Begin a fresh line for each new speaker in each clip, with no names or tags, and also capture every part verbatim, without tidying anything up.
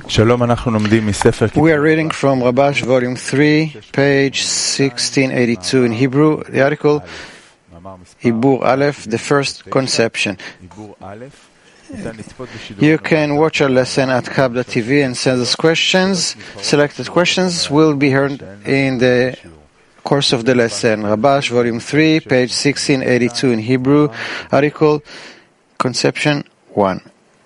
We are reading from Rabash, Volume three, page sixteen eighty-two in Hebrew, the article Ibur Aleph, the first conception. You can watch our lesson at Kabbalah T V and send us questions. Selected questions will be heard in the course of the lesson. Rabash, Volume three, page sixteen eighty-two in Hebrew, article Conception one.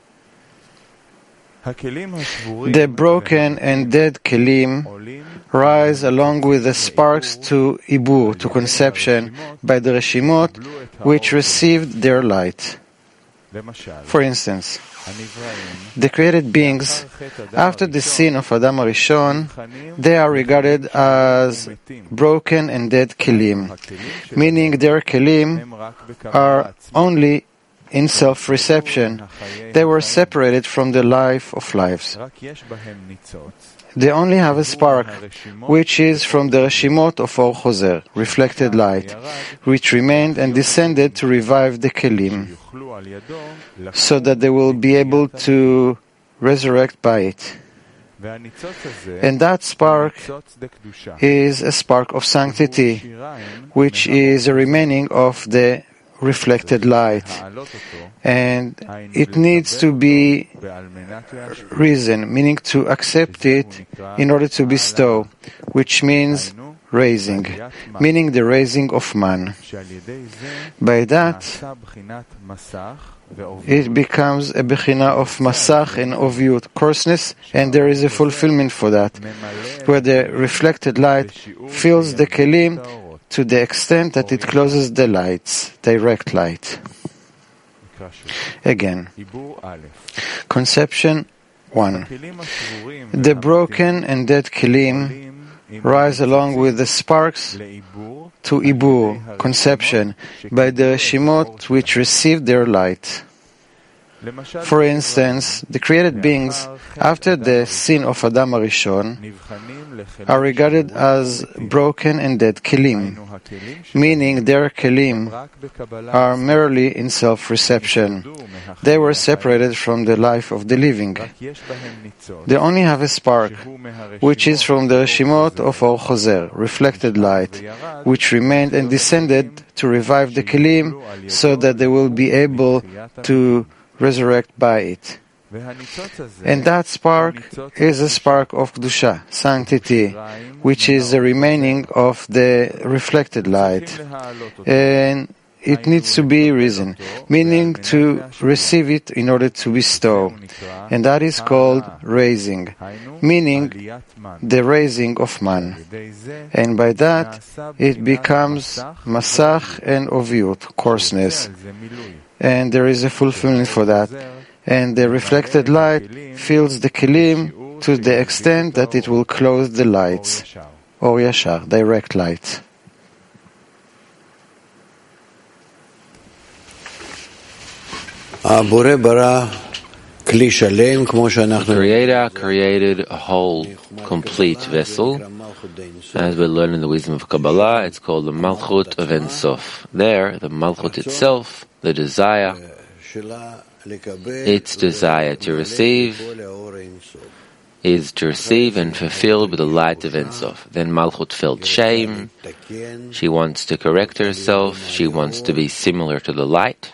The broken and dead kelim rise along with the sparks to ibur, to conception, by the reshimot which received their light. For instance, the created beings, after the sin of Adam HaRishon, they are regarded as broken and dead kelim, meaning their kelim are only in self-reception. They were separated from the life of lives. They only have a spark, which is from the Reshimot of Or Choser, reflected light, which remained and descended to revive the Kelim, so that they will be able to resurrect by it. And that spark is a spark of sanctity, which is a remaining of the reflected light, and it needs to be risen, meaning to accept it in order to bestow, which means raising, meaning the raising of man. By that, it becomes a bechina of masach and oviyut, coarseness, and there is a fulfillment for that, where the reflected light fills the kelim to the extent that it closes the lights, direct light. Again, conception one. The broken and dead kelim rise along with the sparks to ibur, conception, by the reshimot which received their light. For instance, the created beings, after the sin of Adam HaRishon, are regarded as broken and dead kelim, meaning their kelim are merely in self-reception. They were separated from the life of the living. They only have a spark, which is from the reshimot of Or Choser, reflected light, which remained and descended to revive the kelim, so that they will be able to resurrect by it. And that spark is a spark of Kedusha, sanctity, which is the remaining of the reflected light. And it needs to be risen, meaning to receive it in order to bestow. And that is called raising, meaning the raising of man. And by that, it becomes masach and oviyut, coarseness. And there is a fulfillment for that. And the reflected light fills the kelim to the extent that it will close the lights, or yashar, direct light.
The Creator created a whole, complete vessel. As we learn in the wisdom of Kabbalah, it's called the Malchut of Ein Sof. There, the Malchut itself, the desire, its desire to receive, is to receive and fulfill with the light of Ein Sof. Then Malchut felt shame. She wants to correct herself. She wants to be similar to the light.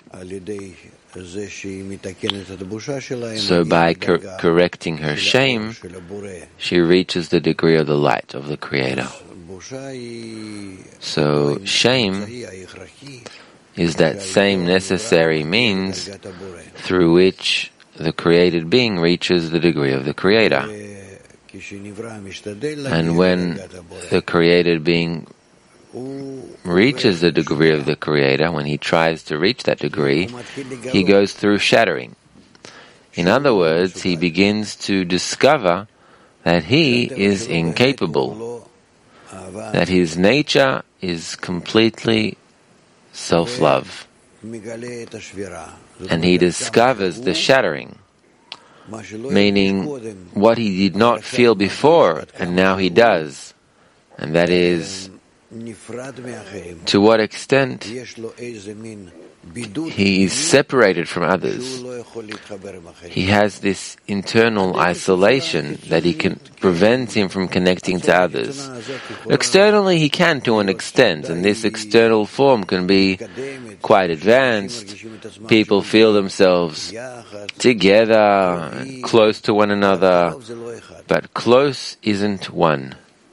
So by cor- correcting her shame, she reaches the degree of the light of the Creator. So shame is that same necessary means through which the created being reaches the degree of the Creator. And when the created being reaches the degree of the Creator, when he tries to reach that degree, he goes through shattering. In other words, he begins to discover that he is incapable, that his nature is completely self-love. And he discovers the shattering, meaning what he did not feel before, and now he does, and that is to what extent he is separated from others. He has this internal isolation that he can prevents him from connecting to others. Externally he can to an extent, and this external form can be quite advanced. People feel themselves together, close to one another, but close isn't one.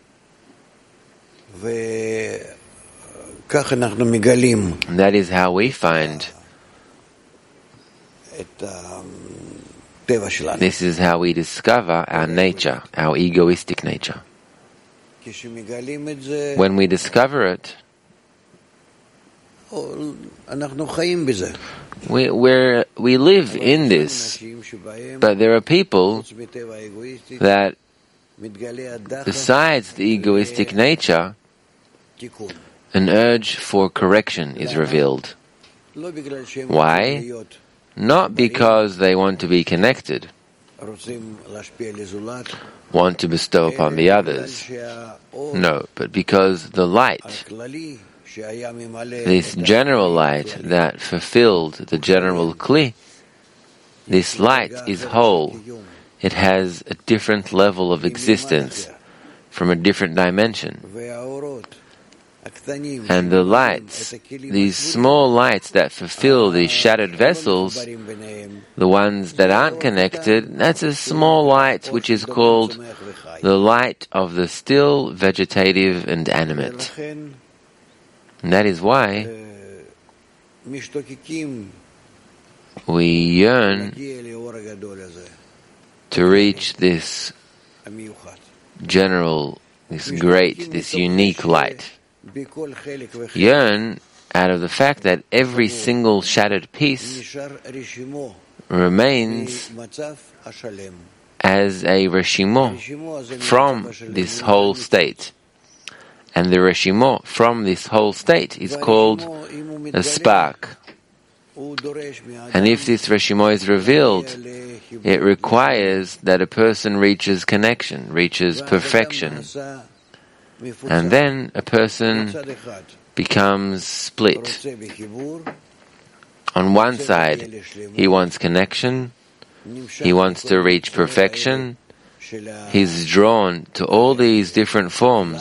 And that is how we find, this is how we discover our nature, our egoistic nature. When we discover it, we we're, we live in this, but there are people that, besides the egoistic nature, an urge for correction is revealed. Why? Not because they want to be connected, want to bestow upon the others. No, but because the light, this general light that fulfilled the general Kli, this light is whole. It has a different level of existence from a different dimension. And the lights, these small lights that fulfill these shattered vessels, the ones that aren't connected, that's a small light which is called the light of the still, vegetative and animate. And that is why we yearn to reach this general, this great, this unique light. Yearn out of the fact that every single shattered piece remains as a reshimo from this whole state. And the reshimo from this whole state is called a spark. And if this reshimo is revealed, it requires that a person reaches connection, reaches perfection. And then a person becomes split. On one side, he wants connection, he wants to reach perfection, he's drawn to all these different forms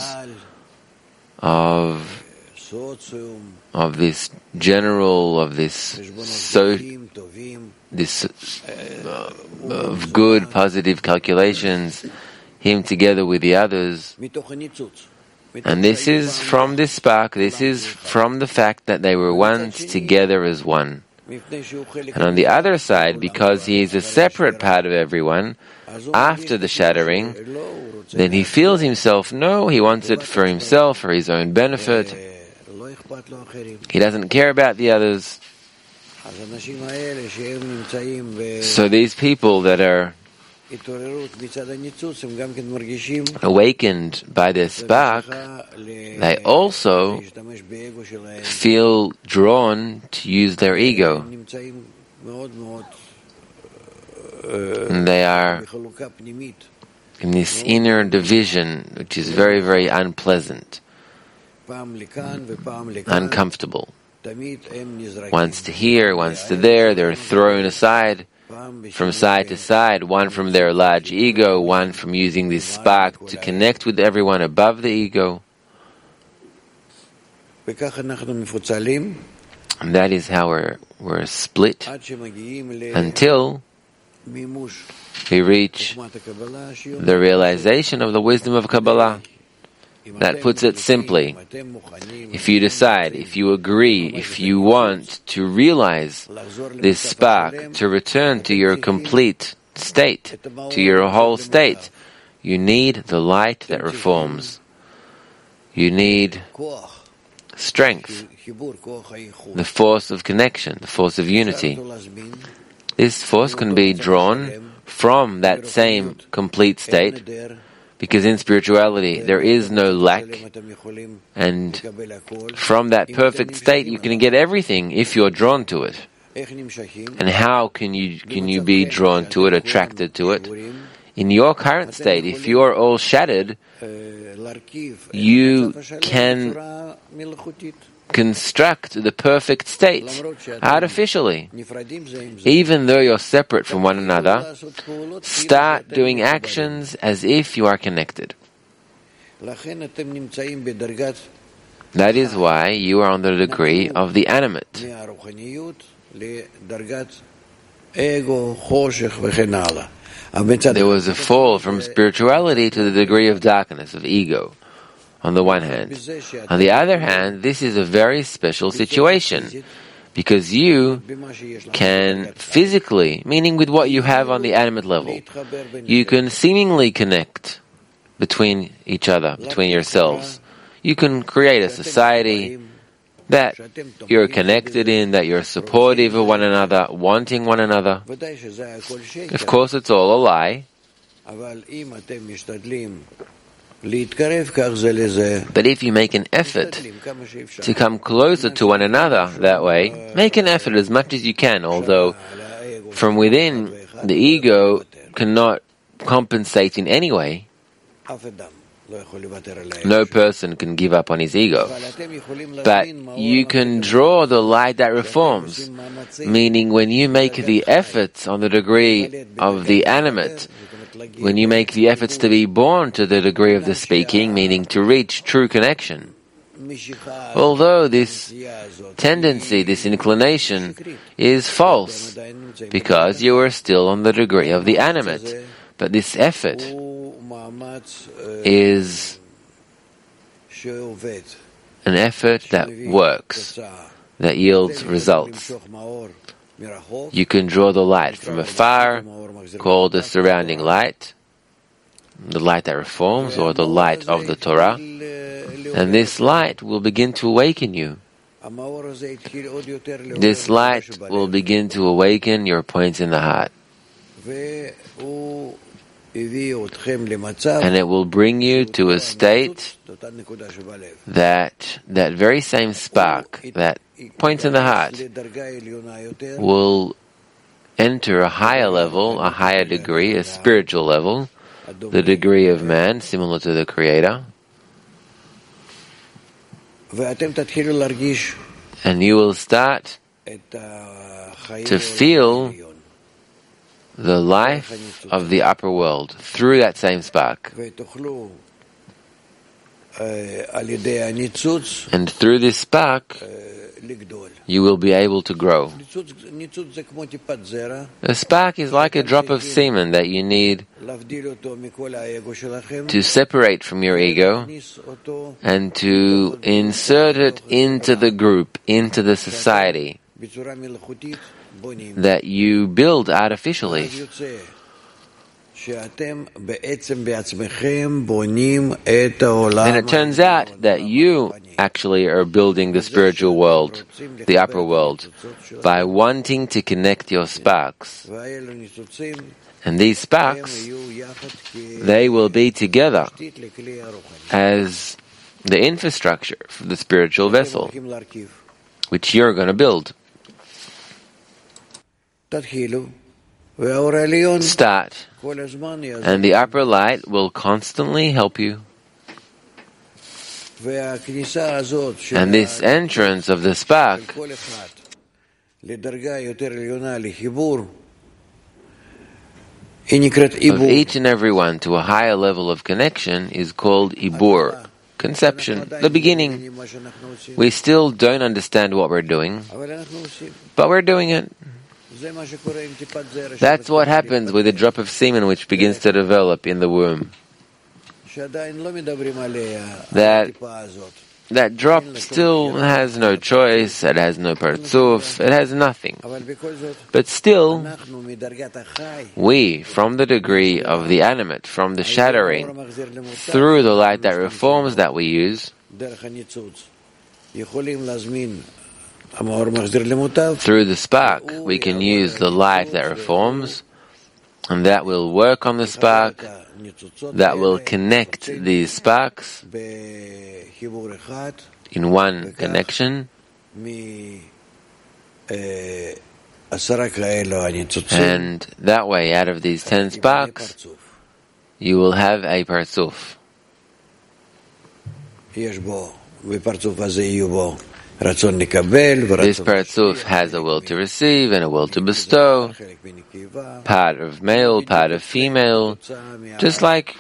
of of this general, of this so this uh, of good, positive calculations, him together with the others. And this is from this spark, this is from the fact that they were once together as one. And on the other side, because he is a separate part of everyone, after the shattering, then he feels himself, no, he wants it for himself, for his own benefit. He doesn't care about the others. So these people that are awakened by this spark, they also feel drawn to use their ego. And they are in this inner division, which is very, very unpleasant, uncomfortable. Once to here, once to there, they're thrown aside from side to side, one from their large ego, one from using this spark to connect with everyone above the ego. And that is how we're, we're split until we reach the realization of the wisdom of Kabbalah. That puts it simply, if you decide, if you agree, if you want to realize this spark, to return to your complete state, to your whole state, you need the light that reforms. You need strength, the force of connection, the force of unity. This force can be drawn from that same complete state, because in spirituality there is no lack, and from that perfect state you can get everything if you're drawn to it. And how can you can you be drawn to it, attracted to it? In your current state, if you are all shattered, you can construct the perfect state artificially. Even though you're separate from one another, start doing actions as if you are connected. That is why you are on the degree of the animate. There was a fall from spirituality to the degree of darkness, of ego, on the one hand. On the other hand, this is a very special situation, because you can physically, meaning with what you have on the animate level, you can seemingly connect between each other, between yourselves. You can create a society that you're connected in, that you're supportive of one another, wanting one another. Of course, it's all a lie. But if you make an effort to come closer to one another that way, make an effort as much as you can, although from within, the ego cannot compensate in any way. No person can give up on his ego. But you can draw the light that reforms, meaning when you make the efforts on the degree of the animate, when you make the efforts to be born to the degree of the speaking, meaning to reach true connection, although this tendency, this inclination is false, because you are still on the degree of the animate, but this effort is an effort that works, that yields results. You can draw the light from afar, called the surrounding light, the light that reforms, or the light of the Torah, and this light will begin to awaken you. This light will begin to awaken your points in the heart. And it will bring you to a state that that very same spark, that point in the heart, will enter a higher level, a higher degree, a spiritual level, the degree of man, similar to the Creator. And you will start to feel the life of the upper world through that same spark. And through this spark, you will be able to grow. A spark is like a drop of semen that you need to separate from your ego and to insert it into the group, into the society that you build artificially. Then it turns out that you actually are building the spiritual world, the upper world, by wanting to connect your sparks. And these sparks, they will be together as the infrastructure for the spiritual vessel, which you're going to build. Start, and the upper light will constantly help you. And this entrance of the spark of each and every one to a higher level of connection is called Ibur, conception, the beginning. We still don't understand what we're doing, but we're doing it. That's what happens with a drop of semen which begins to develop in the womb. That, that drop still has no choice, it has no partzuf, it has nothing. But still, we, from the degree of the animate, from the shattering, through the light that reforms that we use, through the spark, we can use the light that reforms, and that will work on the spark, that will connect these sparks in one connection. And that way, out of these ten sparks, you will have a parzuf.
This
parzuf has a will to receive and a will to bestow, part of male, part of female, just like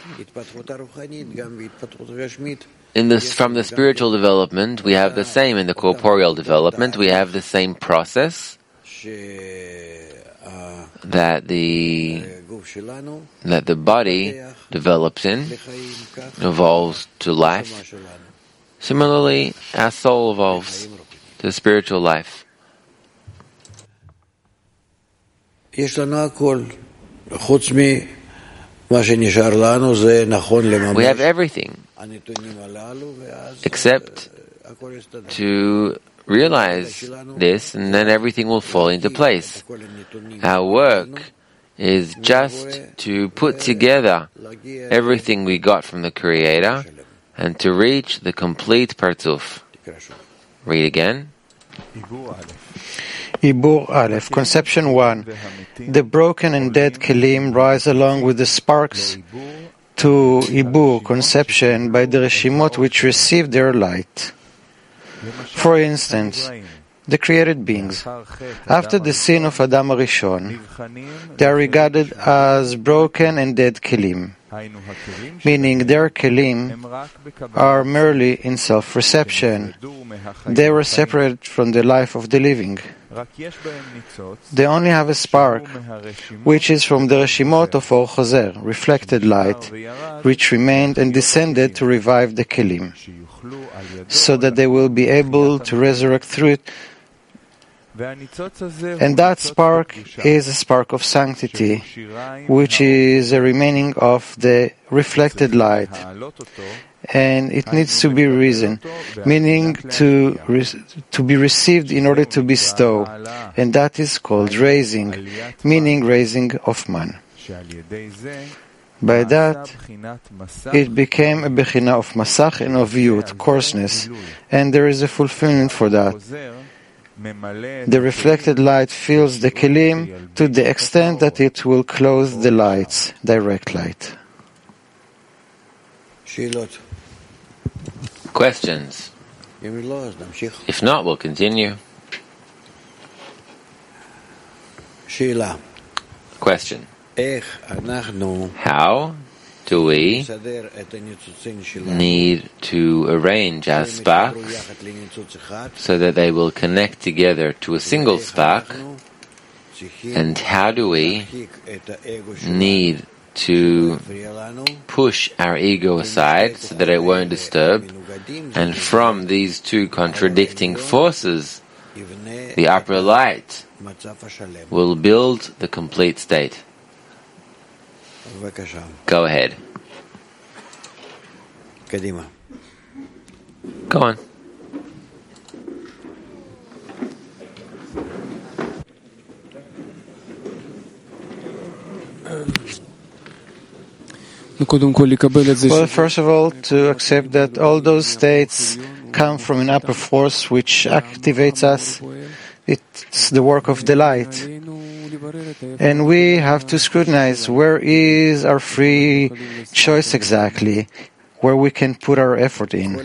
in this, from the spiritual development, we have the same. In the corporeal development, we have the same process that the that the body develops in, evolves to life. Similarly, our soul evolves to spiritual life.
We
have everything, except to realize this, and then everything will fall into place. Our work is just to put together everything we got from the Creator and to reach the complete parzuf. Read again.
Ibur Aleph, Conception one. The broken and dead kelim rise along with the sparks to Ibur, conception, by the reshimot which receive their light. For instance, the created beings, after the sin of Adam Arishon, they are regarded as broken and dead kelim, meaning their kelim are merely in self-reception. They were separated from the life of the living. They only have a spark, which is from the reshimot of Or Choser, reflected light, which remained and descended to revive the kelim, so that they will be able to resurrect through it. And that spark is a spark of sanctity, which is a remaining of the reflected light, and it needs to be risen, meaning to re- to be received in order to bestow, and that is called raising, meaning raising of man. By that, it became a bechina of masach and of yud, coarseness, and there is a fulfillment for that. The reflected light fills the kelim to the extent that it will clothe the lights, direct light.
Questions? If not, we'll continue. Question. How do we need to arrange our sparks so that they will connect together to a single spark? And how do we need to push our ego aside so that it won't disturb? And from these two contradicting forces, the upper light will build the complete state. Go ahead. Go on.
Well, first of all, to accept that all those states come from an upper force which activates us. It's the work of the light. And we have to scrutinize where is our free choice exactly, where we can put our effort in.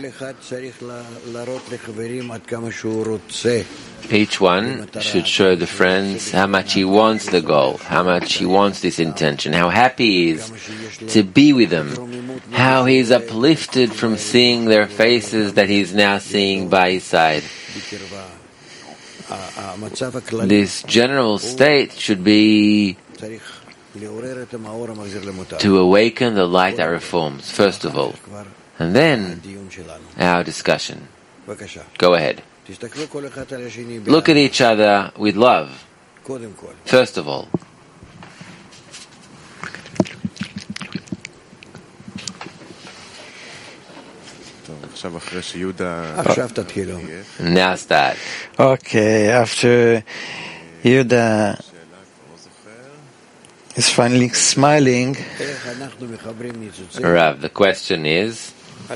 Each one should show the friends how much he wants the goal, how much he wants this intention, how happy he is to be with them, how he is uplifted from seeing their faces that he is now seeing by his side. This general state should be to awaken the light that reforms, first of all, and then our discussion. Go ahead. Look at each other with love, first of all. Now start.
Okay, after Yehuda is finally smiling,
Rav, the question is,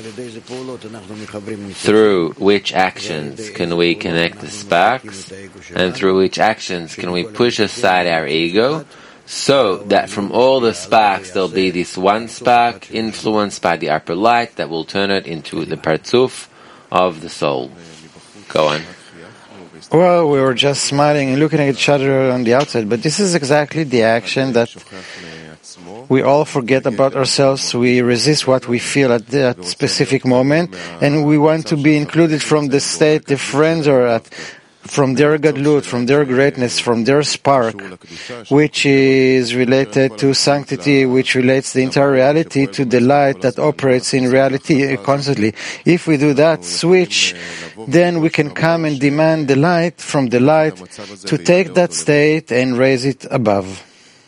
through which actions can we connect the sparks, and through which actions can we push aside our ego so that from all the sparks there'll be this one spark influenced by the upper light that will turn it into the parzuf of the soul. Go on.
Well, we were just smiling and looking at each other on the outside, but this is exactly the action that we all forget about ourselves. We resist what we feel at that specific moment, and we want to be included from the state the friends are at, from their gadlut, from their greatness, from their spark, which is related to sanctity, which relates the entire reality to the light that operates in reality constantly. If we do that switch, then we can come and demand the light from the light to take that state and raise it above.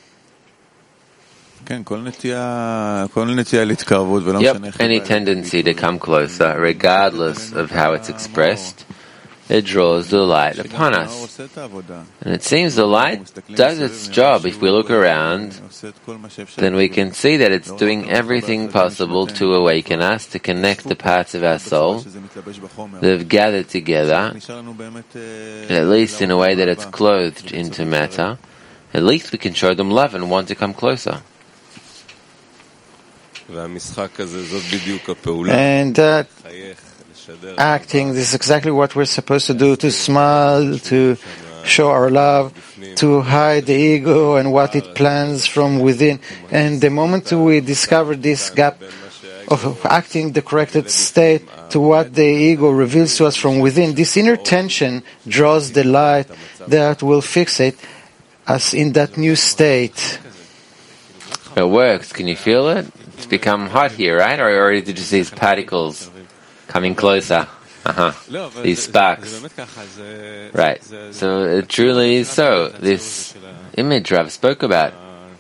Yep, any tendency to come closer, regardless of how it's expressed, it draws the light upon us. And it seems the light does its job. If we look around, then we can see that it's doing everything possible to awaken us, to connect the parts of our soul that have gathered together, at least in a way that it's clothed into matter. At least we can show them love and want to come closer.
And that acting, this is exactly what we're supposed to do, to smile, to show our love, to hide the ego and what it plans from within. And the moment we discover this gap of acting the corrected state to what the ego reveals to us from within, this inner tension draws the light that will fixate us in that new state.
It works. Can you feel it? It's become hot here, right? Or already did you see these particles coming closer? Uh-huh. These sparks. Right. So it truly is so. This image Rav spoke about,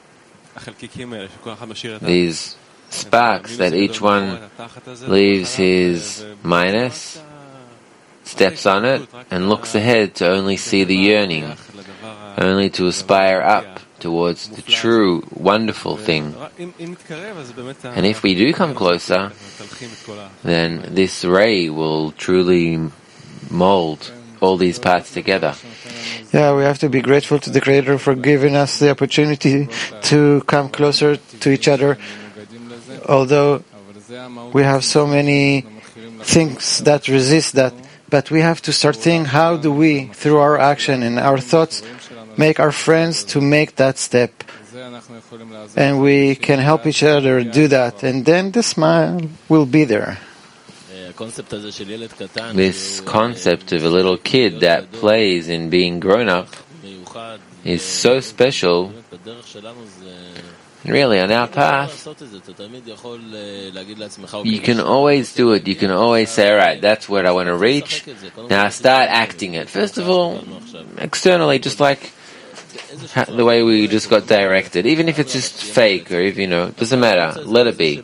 these sparks that each one leaves his minus, steps on it, and looks ahead to only see the yearning, only to aspire up towards the true, wonderful thing. And if we do come closer, then this ray will truly mold all these parts together.
Yeah, we have to be grateful to the Creator for giving us the opportunity to come closer to each other. Although we have so many things that resist that, but we have to start thinking, how do we, through our action and our thoughts, make our friends to make that step? And we can help each other do that, and then the smile will be there.
This concept of a little kid that plays in being grown up is so special. Really, on our path, you can always do it. You can always say, all right, that's what I want to reach. Now start acting it. First of all, externally, just like the way we just got directed, even if it's just fake, or if, you know, it doesn't matter, let it be.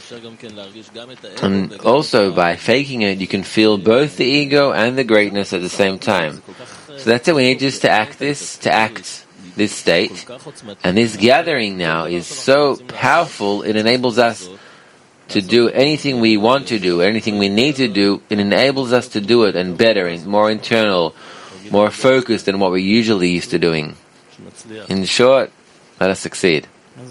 And also by faking it, you can feel both the ego and the greatness at the same time. So that's it, we need just to act this, to act this state. And this gathering now is so powerful, it enables us to do anything we want to do, anything we need to do. It enables us to do it, and better, and more internal, more focused than what we're usually used to doing. In short, let us succeed.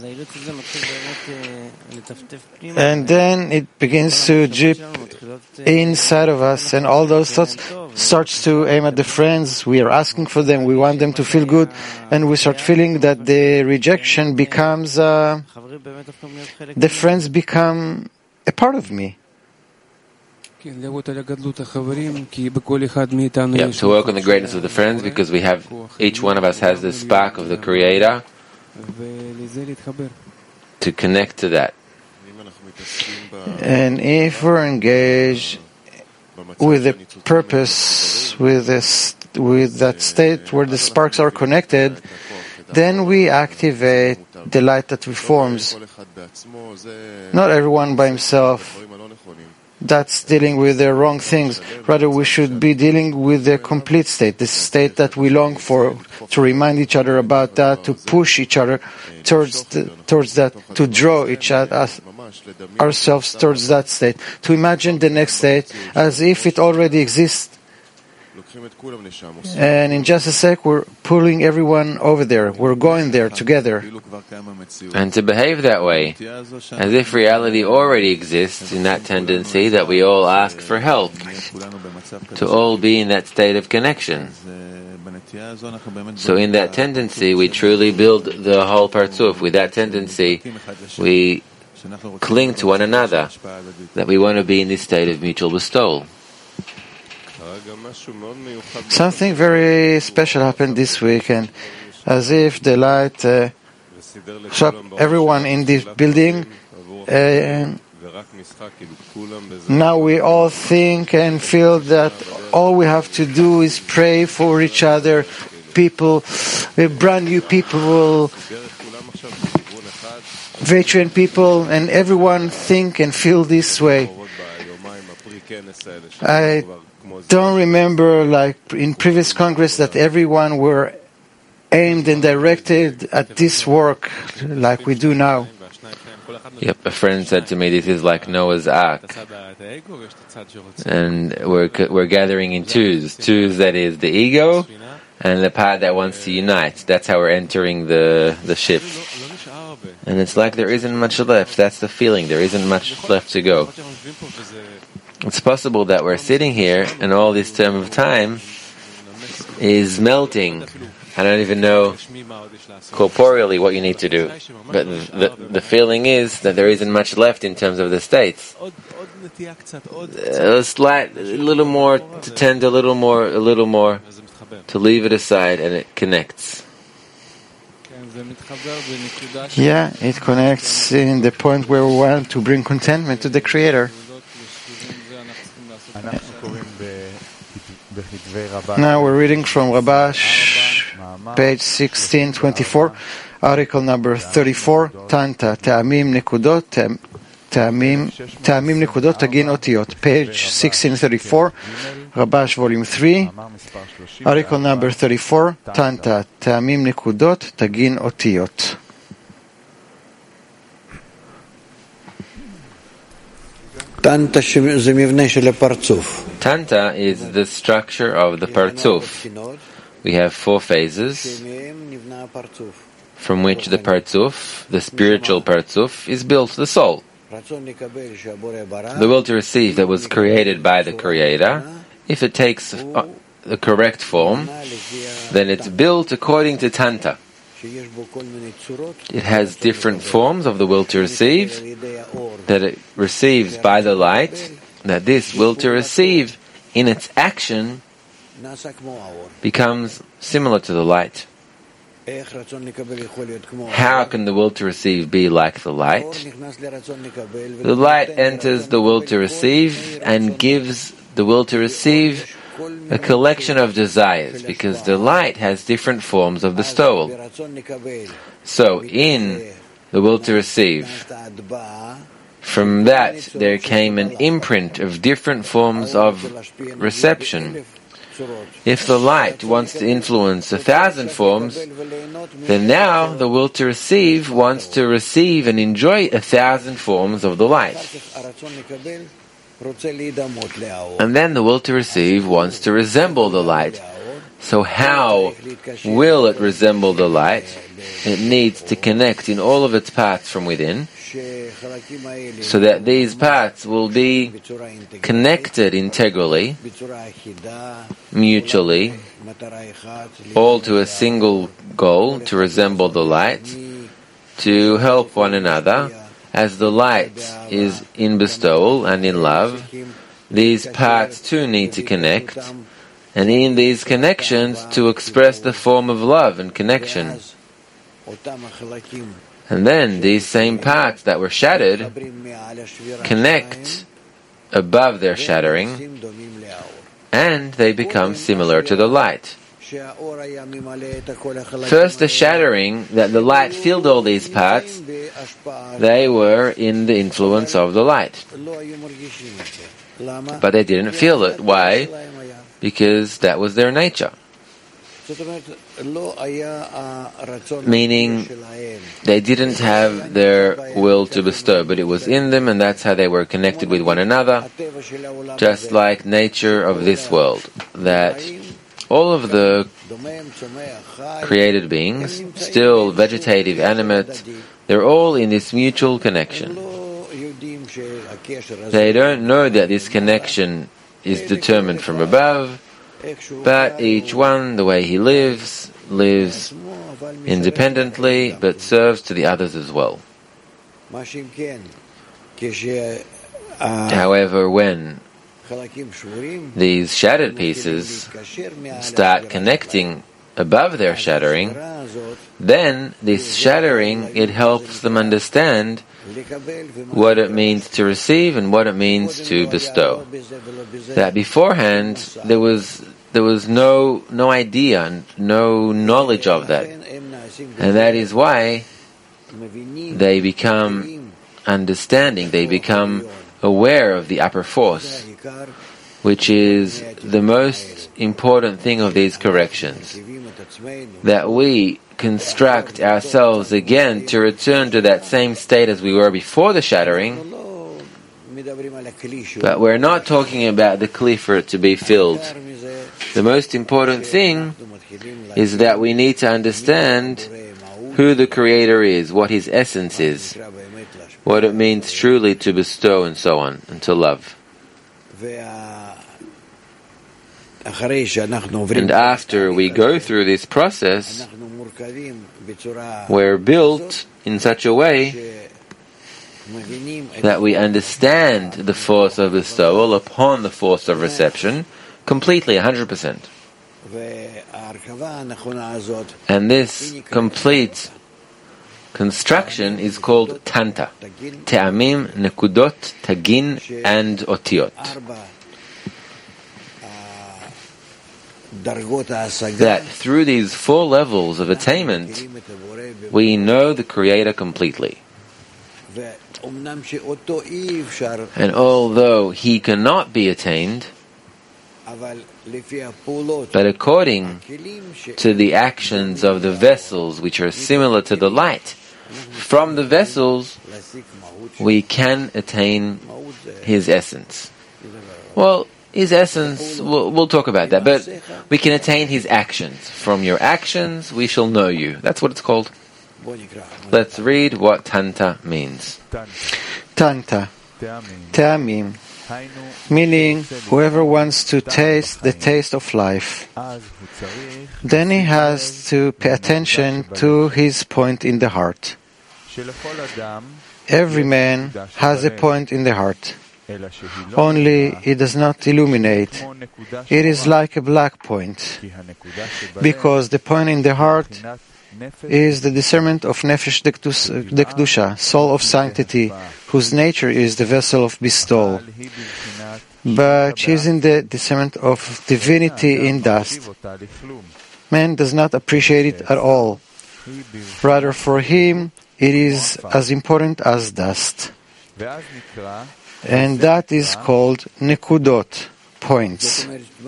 And then it begins to drip inside of us, and all those thoughts starts to aim at the friends. We are asking for them, we want them to feel good, and we start feeling that the rejection becomes, uh, the friends become a part of me.
Yep, to work on the greatness of the friends, because we have, each one of us has the spark of the Creator, to connect to that.
And if we're engaged with the purpose, with this, with that state where the sparks are connected, then we activate the light that reforms. Not everyone by himself. That's dealing with the wrong things. Rather, we should be dealing with the complete state, the state that we long for, to remind each other about that, to push each other towards the, towards that, to draw each other, ourselves towards that state, to imagine the next state as if it already exists, And in just a sec, we're pulling everyone over there. We're going there together.
And to behave that way, as if reality already exists in that tendency that we all ask for help, to all be in that state of connection. So in that tendency, we truly build the whole Partzuf. With that tendency, we cling to one another, that we want to be in this state of mutual bestowal.
Something very special happened this week, and as if the light uh, struck everyone in this building, uh, now we all think and feel that all we have to do is pray for each other. People, brand new people, veteran people, and everyone think and feel this way. I don't remember, like in previous Congress, that everyone were aimed and directed at this work like we do now.
Yep, a friend said to me, this is like Noah's Ark. And we're we're gathering in twos. Twos, that is the ego, and the part that wants to unite. That's how we're entering the, the ship. And it's like there isn't much left. That's the feeling. There isn't much left to go. It's possible that we're sitting here and all this term of time is melting. I don't even know corporeally what you need to do. But the, the, the feeling is that there isn't much left in terms of the states. A slight, a little more to tend, a little more, a little more, to leave it aside, and it connects.
Yeah, it connects in the point where we want to bring contentment to the Creator. Now we're reading from Rabash, page sixteen twenty-four, article number thirty-four, Tanta, Ta'amim Nekudot, Ta'amim Ta'amim Nekudot, Tagin Otiyot, page sixteen thirty-four, Rabash, volume three, article number thirty-four, Tanta, Ta'amim Nekudot, Tagin Otiyot.
Tanta is the structure of the Partzuf. We have four phases from which the Partzuf, the spiritual Partzuf, is built, the soul. The will to receive that was created by the Creator, if it takes the correct form, then it's built according to Tanta. It has different forms of the will to receive that it receives by the light, that this will to receive in its action becomes similar to the light. How can the will to receive be like the light? The light enters the will to receive and gives the will to receive a collection of desires, because the light has different forms of bestowal. So, in the will to receive, from that there came an imprint of different forms of reception. If the light wants to influence a thousand forms, then now the will to receive wants to receive and enjoy a thousand forms of the light. And then the will to receive wants to resemble the light. So how will it resemble the light? It needs to connect in all of its parts from within, so that these parts will be connected integrally, mutually, all to a single goal, to resemble the light, to help one another. As the light is in bestowal and in love, these parts too need to connect, and in these connections to express the form of love and connection. And then these same parts that were shattered connect above their shattering, and they become similar to the light. First, the shattering, that the light filled all these parts, they were in the influence of the light. But they didn't feel it. Why? Because that was their nature. Meaning, they didn't have their will to bestow, but it was in them, and that's how they were connected with one another, just like nature of this world, that all of the created beings, still vegetative, animate, they're all in this mutual connection. They don't know that this connection is determined from above, but each one, the way he lives, lives independently, but serves to the others as well. However, when these shattered pieces start connecting above their shattering, then this shattering, it helps them understand what it means to receive and what it means to bestow. That beforehand there was there was no no idea and no knowledge of that, and that is why they become understanding. They become aware of the upper force, which is the most important thing of these corrections. That we construct ourselves again to return to that same state as we were before the shattering, but we're not talking about the kli for it to be filled. The most important thing is that we need to understand who the Creator is, what His essence is, what it means truly to bestow and so on, and to love. And after we go through this process, we're built in such a way that we understand the force of bestowal upon the force of reception completely, one hundred percent. And this complete construction is called Tanta. Te'amim, Nekudot, Tagin, and Otiot. That through these four levels of attainment, we know the Creator completely. And although He cannot be attained, but according to the actions of the vessels which are similar to the light, from the vessels we can attain His essence. Well, His essence, we'll, we'll talk about that, but we can attain His actions. From your actions we shall know you. That's what it's called. Let's read what Tanta means.
Tanta, Te'amim, meaning whoever wants to taste the taste of life, then he has to pay attention to his point in the heart. Every man has a point in the heart, only it does not illuminate. It is like a black point, because the point in the heart is the discernment of Nefesh Dekdusha, soul of sanctity, whose nature is the vessel of bestowal. But she is in the discernment of divinity in dust. Man does not appreciate it at all. Rather, for him, it is as important as dust. And that is called Nekudot, points.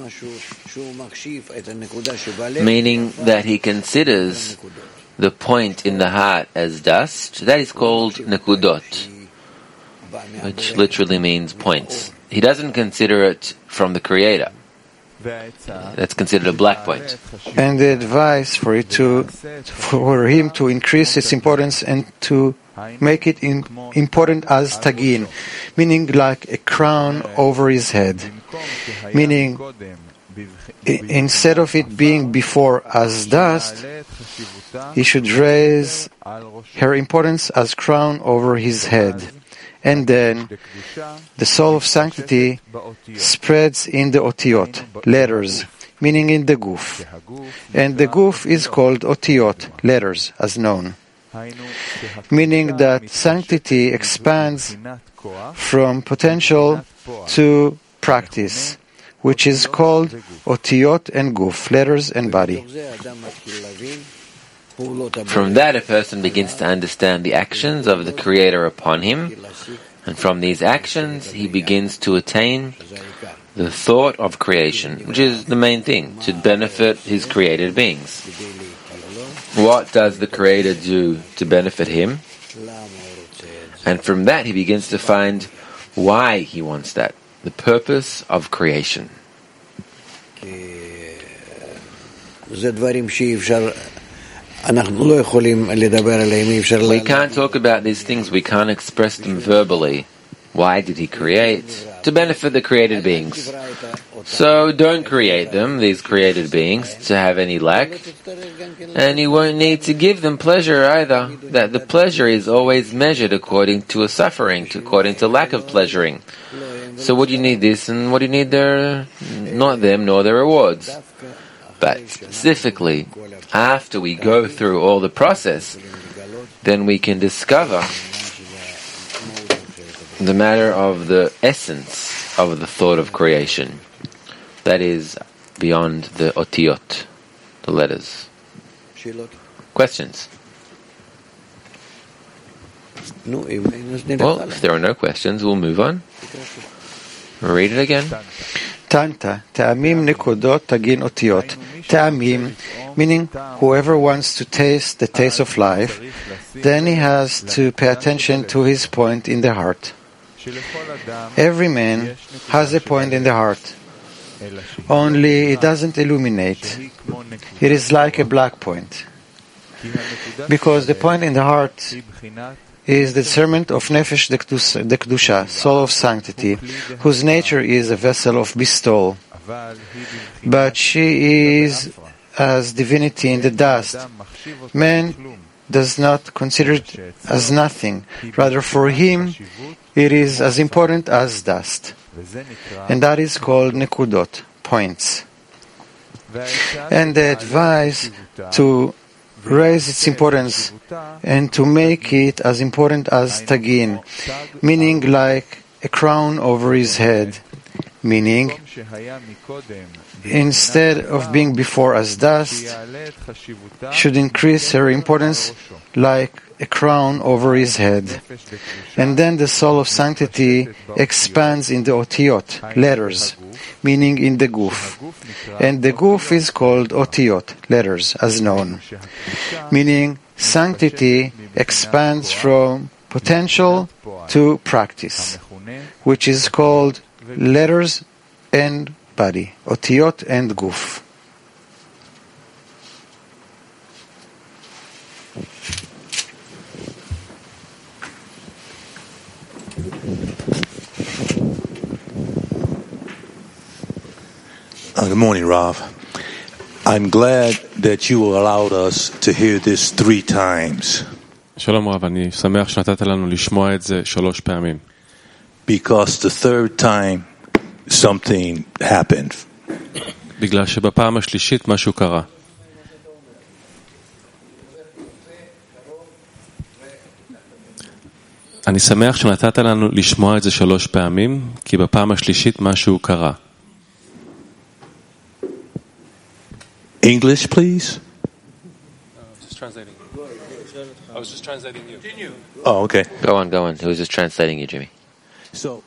Meaning that he considers the point in the heart as dust. That is called Nekudot, which literally means points. He doesn't consider it from the Creator. That's considered a black point.
And the advice for it to, for him to increase its importance and to make it in, important as tagin, meaning like a crown over his head. Meaning, I, instead of it being before as dust, he should raise her importance as crown over his head. And then the soul of sanctity spreads in the otiyot, letters, meaning in the guf. And the guf is called otiyot, letters, as known. Meaning that sanctity expands from potential to practice, which is called otiyot and guf, letters and body.
From that, a person begins to understand the actions of the Creator upon him, and from these actions he begins to attain the thought of creation, which is the main thing, to benefit his created beings. What does the Creator do to benefit him? And from that he begins to find why he wants that, the purpose of creation. We can't talk about these things, we can't express them verbally. Why did he create? To benefit the created beings. So don't create them, these created beings, to have any lack. And you won't need to give them pleasure either. That the pleasure is always measured according to a suffering, according to lack of pleasuring. So what do you need this and what do you need their, not them nor their rewards. But specifically, after we go through all the process, then we can discover the matter of the essence of the thought of creation. That is beyond the otiyot, the letters. Questions? Well, if there are no questions, we'll move on. Read it again.
Tanta, ta'amim nekodot tagin otiyot. Ta'amim, meaning whoever wants to taste the taste of life, then he has to pay attention to his point in the heart. Every man has a point in the heart, only it doesn't illuminate. It is like a black point. Because the point in the heart is the discernment of Nefesh Dekdusha, soul of sanctity, whose nature is a vessel of bestowal. But she is as divinity in the dust. Man does not consider it as nothing. Rather, for him, it is as important as dust. And that is called nekudot, points. And the advice to raise its importance and to make it as important as tagin, meaning like a crown over his head, meaning instead of being before as dust, should increase her importance like a crown over his head. And then the soul of sanctity expands in the otiyot, letters, meaning in the guf. And the guf is called otiyot, letters, as known. Meaning sanctity expands from potential to practice, which is called letters and body, otiyot and guf.
Uh, good morning, Rav. I'm glad that you allowed us to hear this three times.
שלום רב, אני שמח שנתת לנו לשמוע את זה שלוש פעמים.
Because the third time something happened.
בגלל שבפעם השלישית משהו קרה. אני שמח שנתת לנו לשמוע את זה שלוש פעמים, כי בפעם השלישית משהו קרה.
English, please.
I was just translating. I was just translating you.
Oh, okay.
Go on, go on. Who was just translating you, Jimmy?
So,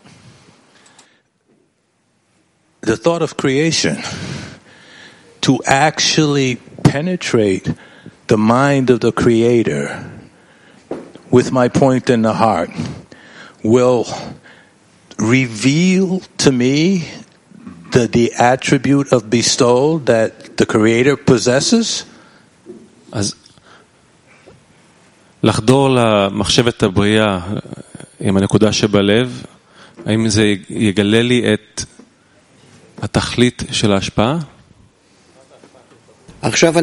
the thought of creation, to actually penetrate the mind of the Creator with my point in the heart, will reveal to me the, the attribute of bestowal that the Creator possesses?
אז לחדור למחשבת הבריאה עם הנקודה שבלב, האם זה יגלה לי את התכלית של ההשפעה?
We can't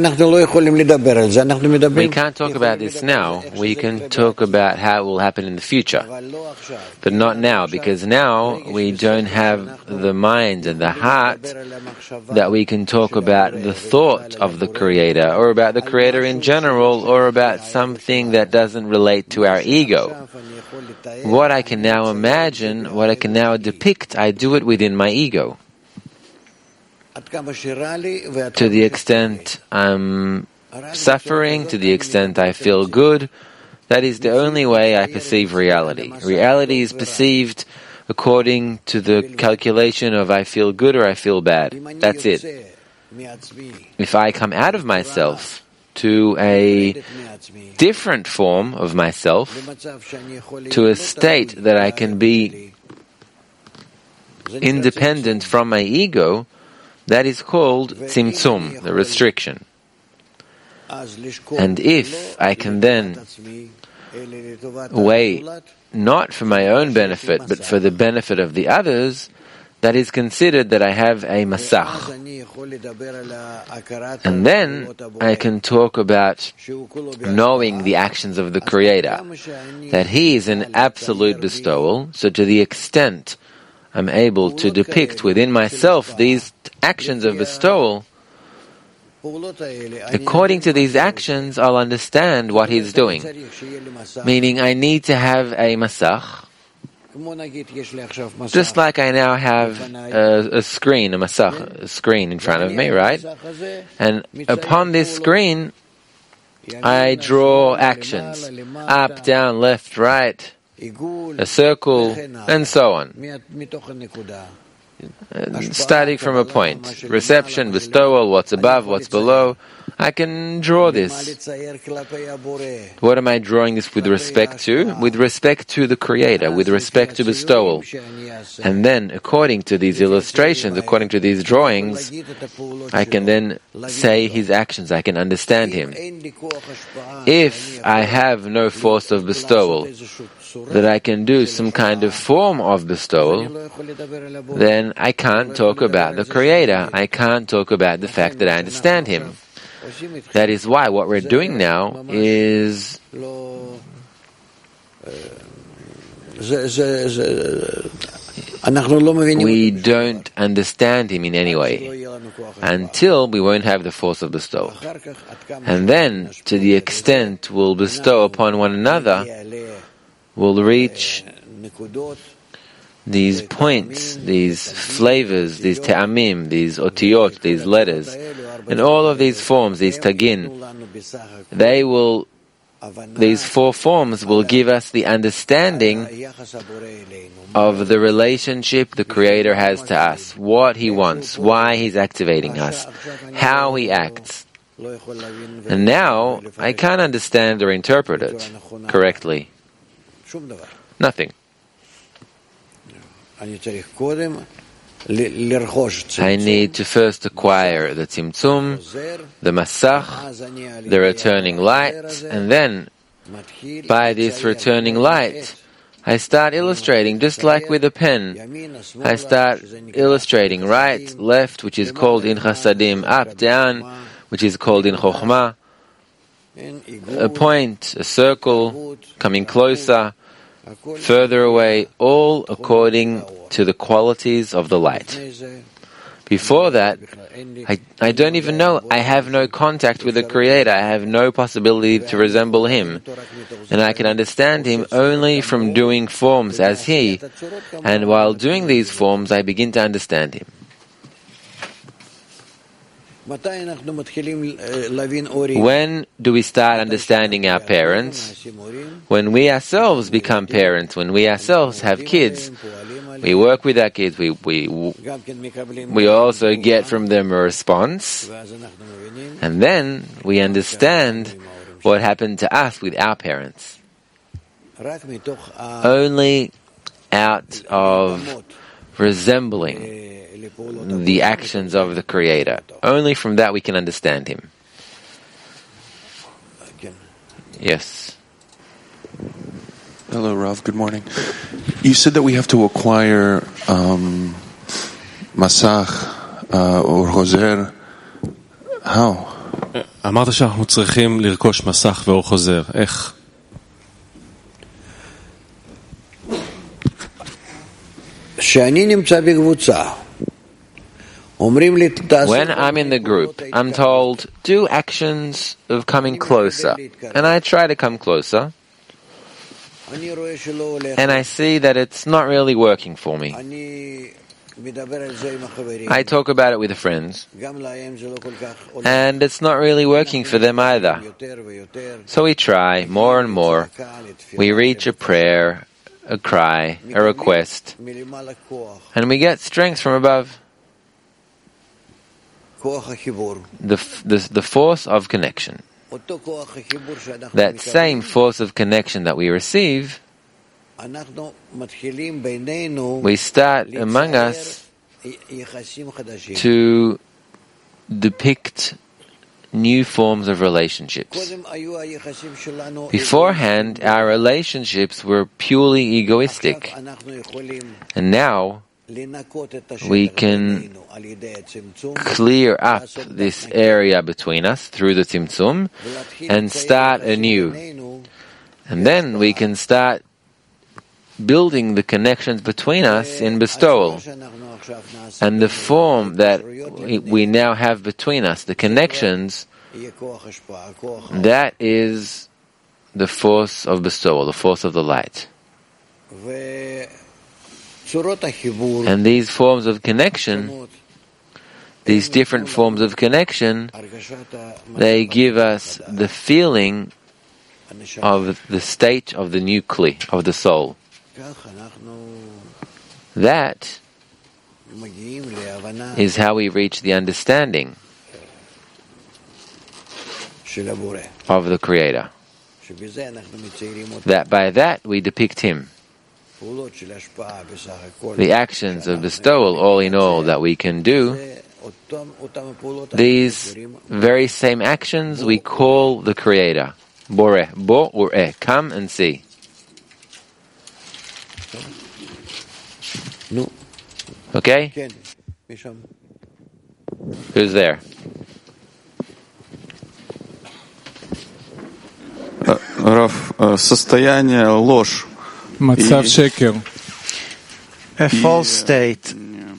talk about this now. We can talk about how it will happen in the future. But not now, because now we don't have the mind and the heart that we can talk about the thought of the Creator, or about the Creator in general, or about something that doesn't relate to our ego. What I can now imagine, what I can now depict, I do it within my ego. To the extent I'm suffering, to the extent I feel good, that is the only way I perceive reality. Reality is perceived according to the calculation of I feel good or I feel bad. That's it. If I come out of myself to a different form of myself, to a state that I can be independent from my ego, that is called tzimtzum, the restriction. And if I can then weigh not for my own benefit, but for the benefit of the others, that is considered that I have a masach. And then I can talk about knowing the actions of the Creator, that He is an absolute bestowal, so to the extent I'm able to depict within myself these actions of bestowal, according to these actions I'll understand what He's doing. Meaning I need to have a masach, just like I now have a, a screen, a masach, a screen in front of me, right? And upon this screen, I draw actions, up, down, left, right, a circle, and so on. Starting from a point, reception, bestowal, what's above, what's below, I can draw this. What am I drawing this with respect to? With respect to the Creator, with respect to bestowal. And then, according to these illustrations, according to these drawings, I can then say His actions, I can understand Him. If I have no force of bestowal, that I can do some kind of form of bestowal, then I can't talk about the Creator. I can't talk about the fact that I understand Him. That is why what we're doing now is we don't understand Him in any way until we won't have the force of bestowal. And then, to the extent we'll bestow upon one another, we'll reach these points, these flavors, these te'amim, these otiyot, these letters, and all of these forms, these tagin, they will, these four forms will give us the understanding of the relationship the Creator has to us, what He wants, why He's activating us, how He acts. And now, I can't understand or interpret it correctly. Nothing. I need to first acquire the tzimtzum, the masach, the returning light, and then, by this returning light, I start illustrating, just like with a pen. I start illustrating right, left, which is called in chasadim, up, down, which is called in chokhmah, a point, a circle, coming closer, further away, all according to the qualities of the light. Before that, I, I don't even know. I have no contact with the Creator. I have no possibility to resemble Him. And I can understand Him only from doing forms as He. And while doing these forms, I begin to understand Him. When do we start understanding our parents? When we ourselves become parents, when we ourselves have kids. We work with our kids, we, we, we also get from them a response, and then we understand what happened to us with our parents. Only out of resembling the actions of the Creator. Only from that we can understand Him. Yes.
Hello, Rav. Good morning. You said that we have to acquire um, masach uh, or chozer. How?
אמרת שאנחנו צריכים לרכוש מסך ואור חוזר. איך?
שאני נמצא בקבוצה.
When I'm in the group, I'm told, do actions of coming closer. And I try to come closer. And I see that it's not really working for me. I talk about it with the friends. And it's not really working for them either. So we try more and more. We reach a prayer, a cry, a request. And we get strength from above. The, the, the force of connection. That same force of connection that we receive, we start among us to depict new forms of relationships. Beforehand, our relationships were purely egoistic, and now we can clear up this area between us through the Tzimtzum and start anew. And then we can start building the connections between us in bestowal. And the form that we now have between us, the connections, that is the force of bestowal, the force of the light. And these forms of connection, these different forms of connection, they give us the feeling of the state of the new kli, of the soul. That is how we reach the understanding of the Creator. That by that we depict Him. The actions of bestowal, all in all, that we can do, these very same actions we call the Creator. Boreh, bo ureh, come and see. Okay? Who's there?
Раф, состояние ложь.
מצב שקר.
A false state.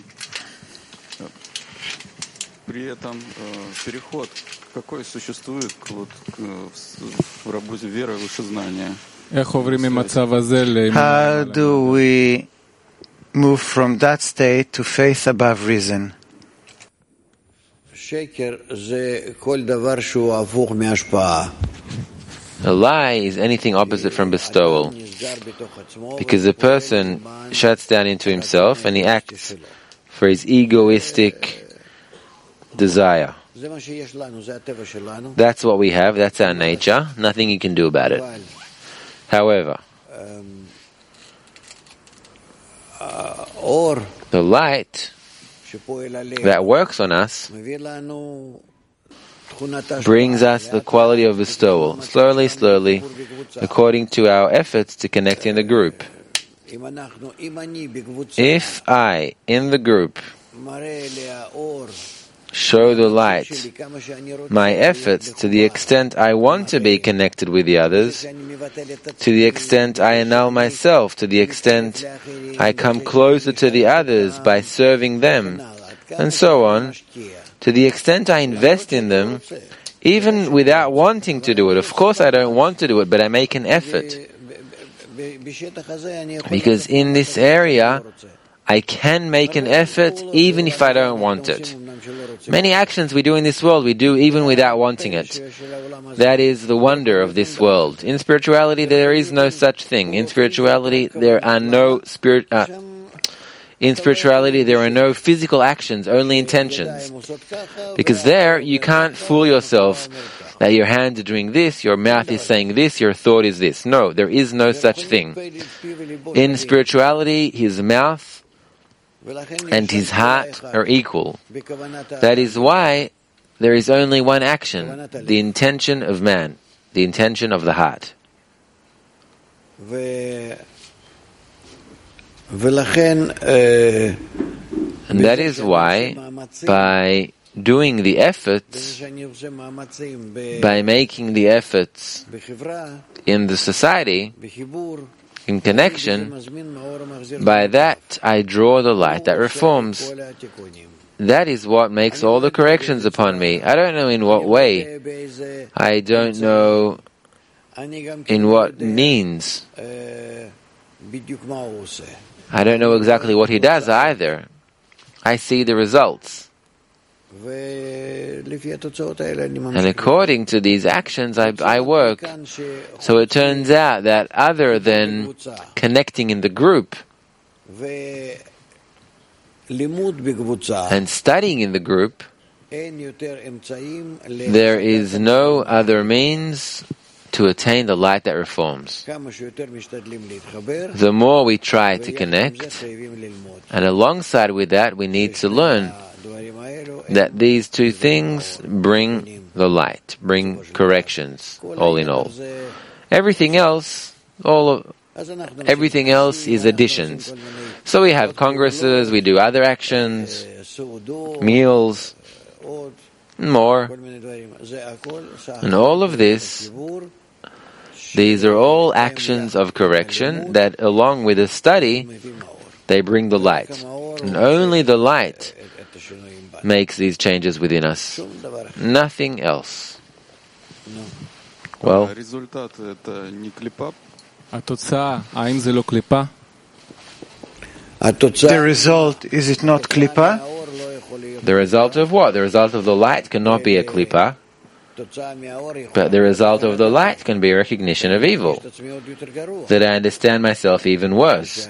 При этом переход какой существует в работе веры и вышезнания.
איך עוברים ממצב הזה לאמונה?
How do we move from that state to faith above reason?
שקר זה כל דבר שהוא הפוך מהשפעה.
A lie is anything opposite from bestowal, because the person shuts down into himself and he acts for his egoistic desire. That's what we have, that's our nature, nothing you can do about it. However, the light that works on us brings us the quality of bestowal, slowly, slowly, according to our efforts to connect in the group. If I, in the group, show the light, my efforts to the extent I want to be connected with the others, to the extent I annul myself, to the extent I come closer to the others by serving them, and so on, to the extent I invest in them, even without wanting to do it. Of course I don't want to do it, but I make an effort. Because in this area, I can make an effort even if I don't want it. Many actions we do in this world, we do even without wanting it. That is the wonder of this world. In spirituality, there is no such thing. In spirituality, there are no spirit... Uh, In spirituality, there are no physical actions, only intentions. Because there, you can't fool yourself that your hands are doing this, your mouth is saying this, your thought is this. No, there is no such thing. In spirituality, his mouth and his heart are equal. That is why there is only one action, the intention of man, the intention of the heart. And that is why, by doing the efforts, by making the efforts in the society, in connection, by that I draw the light that reforms. That is what makes all the corrections upon me. I don't know in what way. I don't know in what means. I don't know exactly what he does either. I see the results. And according to these actions, I, I work. So it turns out that other than connecting in the group and studying in the group, there is no other means to attain the light that reforms. The more we try to connect, and alongside with that, we need to learn that these two things bring the light, bring corrections, all in all. Everything else, all of, everything else is additions. So we have congresses, we do other actions, meals, more. And all of this, these are all actions of correction that, along with the study, they bring the light. And only the light makes these changes within us. Nothing else. Well,
the result, is it not klipa?
The result of what? The result of the light cannot be a klipa, but the result of the light can be a recognition of evil, that I understand myself even worse.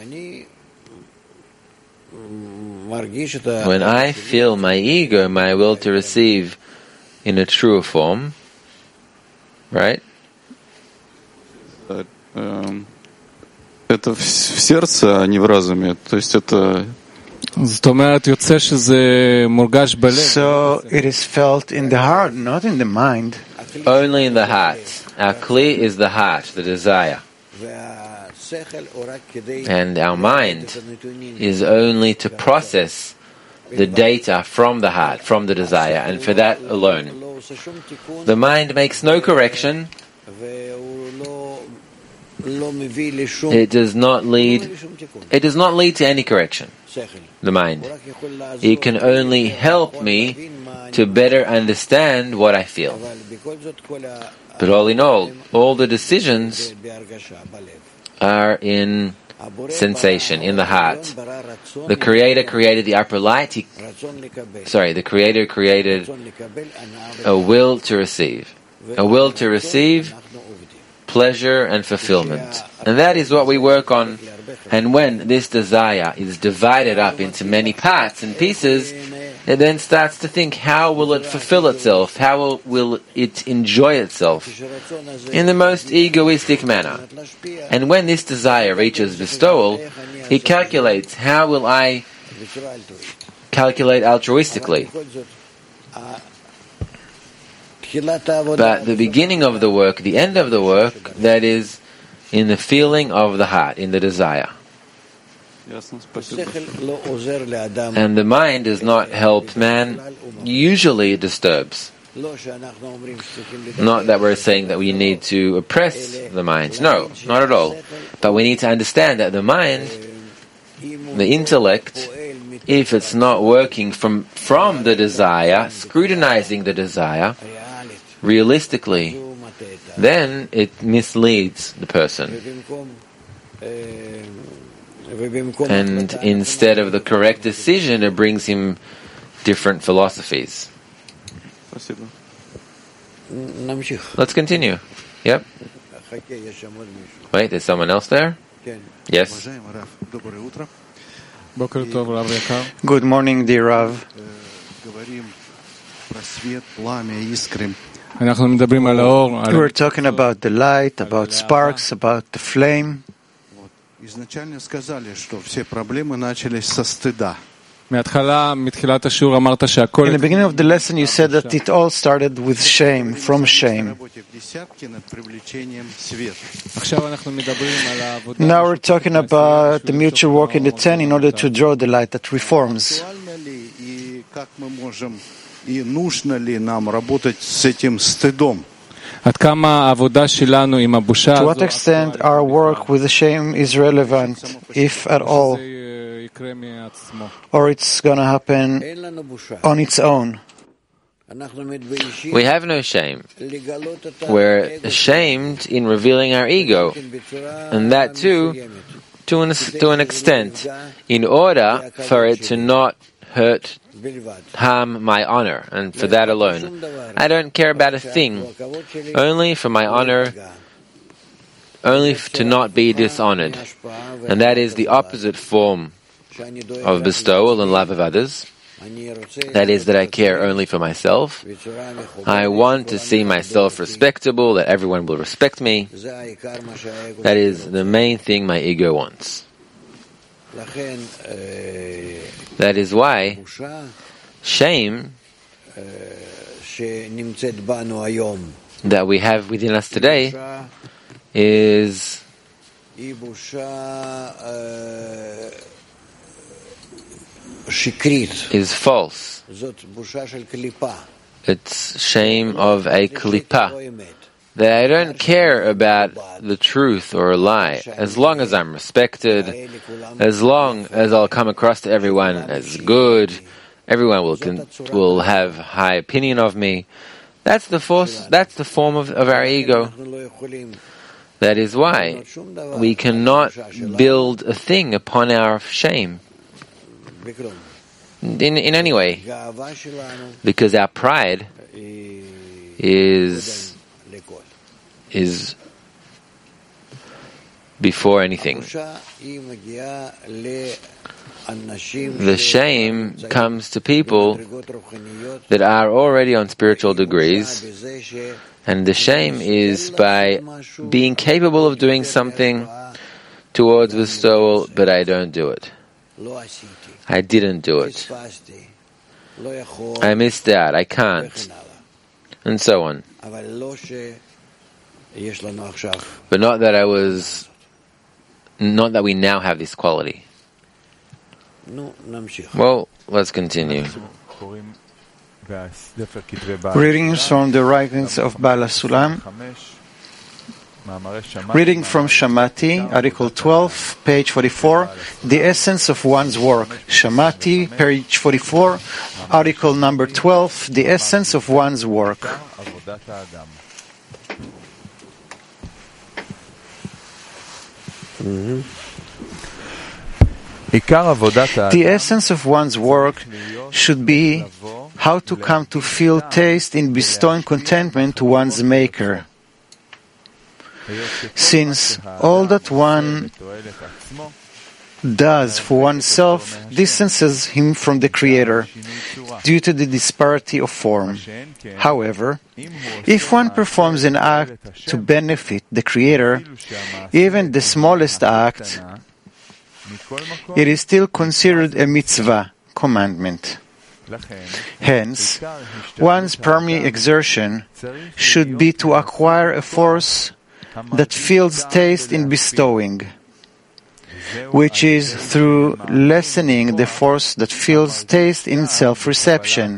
When I feel my ego, my will to receive in a truer form, right?
Это в сердце, а не в разуме. То есть это...
So
it is felt in the heart, not in the mind.
Only in the heart. Our kli is the heart, the desire. And our mind is only to process the data from the heart, from the desire, and for that alone. The mind makes no correction. It does not lead it does not lead to any correction. The mind. It can only help me to better understand what I feel. But all in all, all the decisions are in sensation, in the heart. The Creator created the upper light. He, sorry, the Creator created a will to receive. A will to receive pleasure and fulfillment. And that is what we work on. And when this desire is divided up into many parts and pieces, it then starts to think, how will it fulfill itself? How will, will it enjoy itself? In the most egoistic manner. And when this desire reaches bestowal, it calculates, how will I calculate altruistically? But the beginning of the work, the end of the work, that is in the feeling of the heart, in the desire. And the mind does not help man, usually it disturbs. Not that we're saying that we need to oppress the mind, no, not at all. But we need to understand that the mind, the intellect, if it's not working from, from the desire, scrutinizing the desire, realistically, then it misleads the person. And instead of the correct decision, it brings him different philosophies. Let's continue. Yep. Wait, there's someone else there? Yes.
Good morning, dear Rav. We're talking about the light, about sparks, about the flame. In the beginning of the lesson you said that it all started with shame, from shame. Now we're talking about the mutual work in the ten in order to draw the light that reforms. To what extent our work with the shame is relevant, if at all, or it's going to happen on its own?
We have no shame. We're ashamed in revealing our ego, and that too, to an, to an extent, in order for it to not hurt, harm my honor, and for that alone. I don't care about a thing, only for my honor, only to not be dishonored. And that is the opposite form of bestowal and love of others. That is that I care only for myself. I want to see myself respectable, that everyone will respect me. That is the main thing my ego wants. That is why shame that we have within us today is is false. It's shame of a klipa. That I don't care about the truth or a lie. As long as I'm respected, as long as I'll come across to everyone as good, everyone will con- will have high opinion of me. That's the force. That's the form of, of our ego. That is why we cannot build a thing upon our shame. In in any way, because our pride is is before anything. The shame comes to people that are already on spiritual degrees, and the shame is by being capable of doing something towards bestowal, but I don't do it. I didn't do it. I missed out. I can't. And so on. But not that I was, not that we now have this quality. Well, let's continue.
Readings from the writings of Baal HaSulam. Reading from Shamati, Article twelve, page forty-four, The Essence of One's Work. Shamati, page forty-four, Article number twelve, The Essence of One's Work. Mm-hmm. The essence of one's work should be how to come to feel taste in bestowing contentment to one's Maker. Since all that one does for oneself distances him from the Creator due to the disparity of form. However, if one performs an act to benefit the Creator, even the smallest act, it is still considered a mitzvah, commandment. Hence, one's primary exertion should be to acquire a force that feels taste in bestowing, which is through lessening the force that feels taste in self-reception.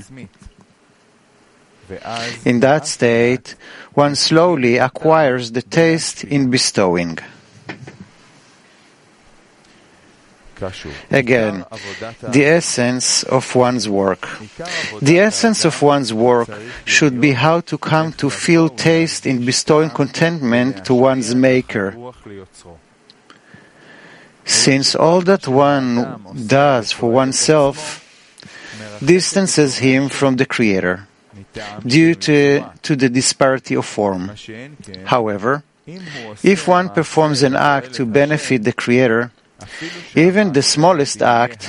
In that state, one slowly acquires the taste in bestowing. Again, the essence of one's work. The essence of one's work should be how to come to feel taste in bestowing contentment to one's Maker. Since all that one does for oneself distances him from the Creator due to, to the disparity of form. However, if one performs an act to benefit the Creator, even the smallest act,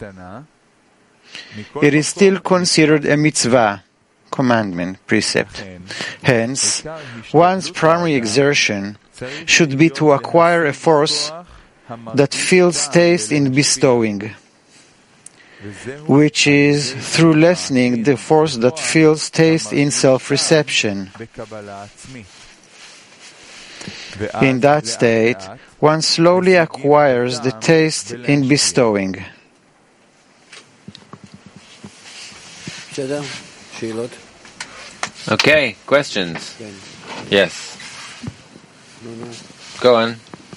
it is still considered a mitzvah, commandment, precept. Hence, one's primary exertion should be to acquire a force that feels taste in bestowing, which is through lessening the force that feels taste in self-reception. In that state, one slowly acquires the taste in bestowing.
Okay, questions? Yes. Go on.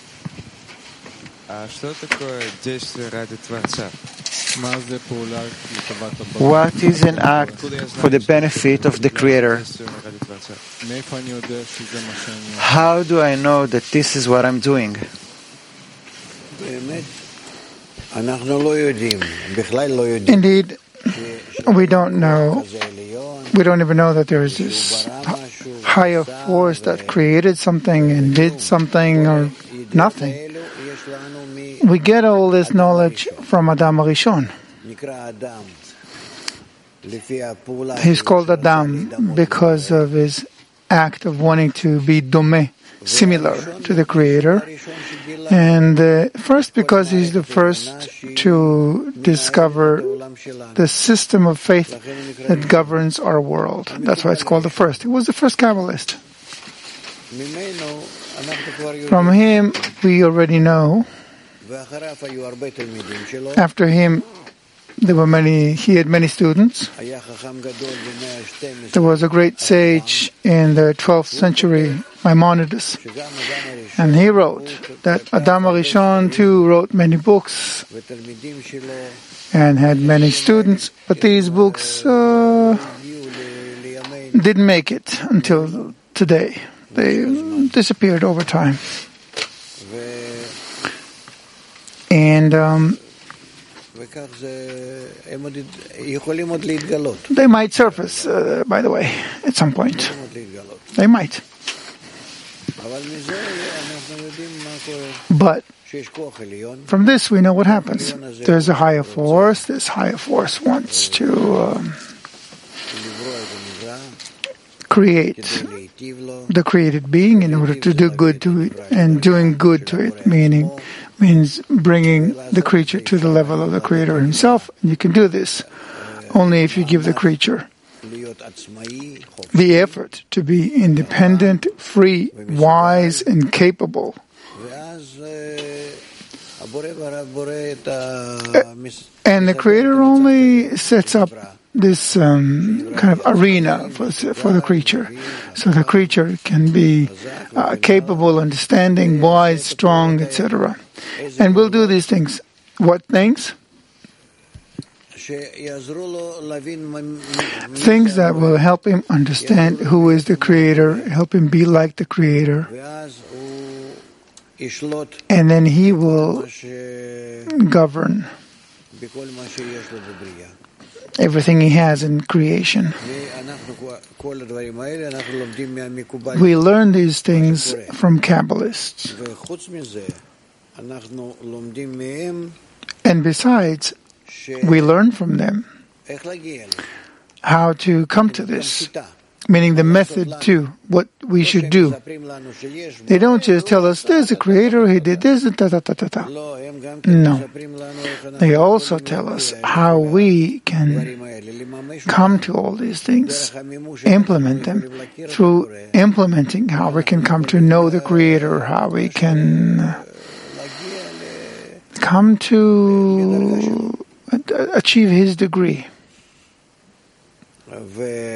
What is an act for the benefit of the Creator? How do I know that this is what I'm doing?
Indeed, we don't know. We don't even know that there is this higher force that created something and did something or nothing. We get all this knowledge from Adam Arishon. He's called Adam because of his act of wanting to be domeh, similar to the Creator. And uh, first, because he's the first to discover the system of faith that governs our world. That's why it's called the first. He was the first Kabbalist. From him, we already know. After him, there were many. He had many students. There was a great sage in the twelfth century, Maimonides, and he wrote that Adam HaRishon too wrote many books and had many students, but these books uh, didn't make it until today. They disappeared over time. And um, they might surface, uh, by the way, at some point. They might. But from this we know what happens. There's a higher force. This higher force wants to um, create the created being in order to do good to it. And doing good to it, meaning means bringing the creature to the level of the Creator himself. And you can do this only if you give the creature the effort to be independent, free, wise, and capable. And the Creator only sets up this um, kind of arena for, for the creature, so the creature can be uh, capable, understanding, wise, strong, et cetera. And we'll do these things. What things? Things that will help him understand who is the Creator, help him be like the Creator. And then he will govern everything he has in creation. We learn these things from Kabbalists. And besides, we learn from them how to come to this, meaning the method too, what we should do. They don't just tell us, there's a Creator, he did this, ta ta ta ta ta. No. They also tell us how we can come to all these things, implement them, through implementing how we can come to know the Creator, how we can come to achieve his degree. And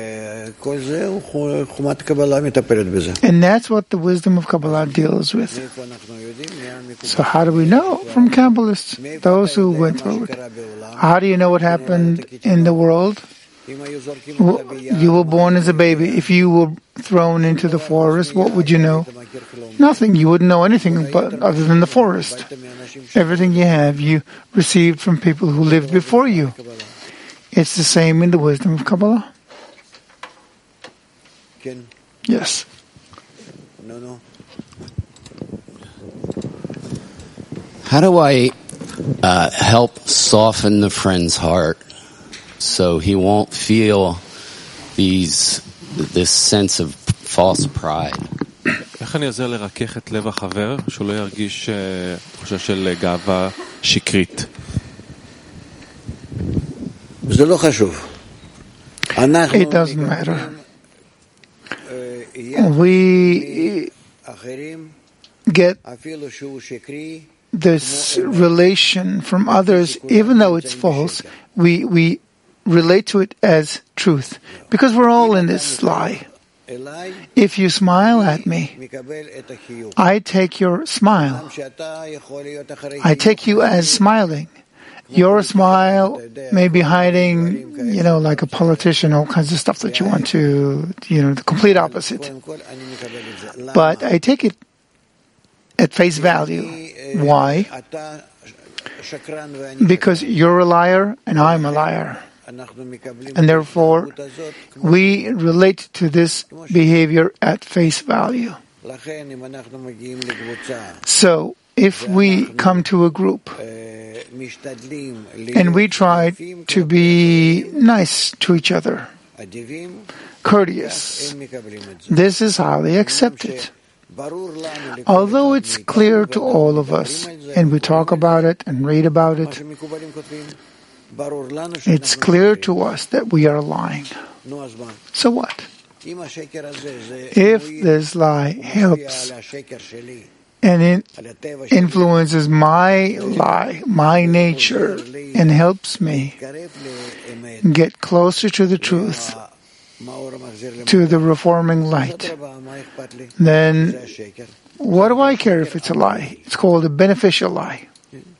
that's what the wisdom of Kabbalah deals with. So how do we know? From Kabbalists, those who went through it. How do you know what happened in the world? You were born as a baby. If you were thrown into the forest, what would you know? Nothing. You wouldn't know anything but other than the forest. Everything you have, you received from people who lived before you. It's the same in the wisdom of Kabbalah. Yes.
No, no. How do I uh, help soften the friend's heart so he won't feel these this sense of false pride?
איך אני עוזר לרכך את לב החבר, שהוא לא ירגיש תחושה של גאווה שקרית?
זה לא חשוב.
It doesn't matter. We get this relation from others, even though it's false, we, we relate to it as truth, because we're all in this lie. If you smile at me, I take your smile. I take you as smiling. Your smile may be hiding, you know, like a politician, all kinds of stuff that you want to, you know, the complete opposite. But I take it at face value. Why? Because you're a liar and I'm a liar. And therefore, we relate to this behavior at face value. So, if we come to a group and we try to be nice to each other, courteous, this is how they accept it. Although it's clear to all of us, and we talk about it and read about it, it's clear to us that we are lying. So what? If this lie helps and it influences my lie, my nature, and helps me get closer to the truth, to the reforming light, then what do I care if it's a lie? It's called a beneficial lie.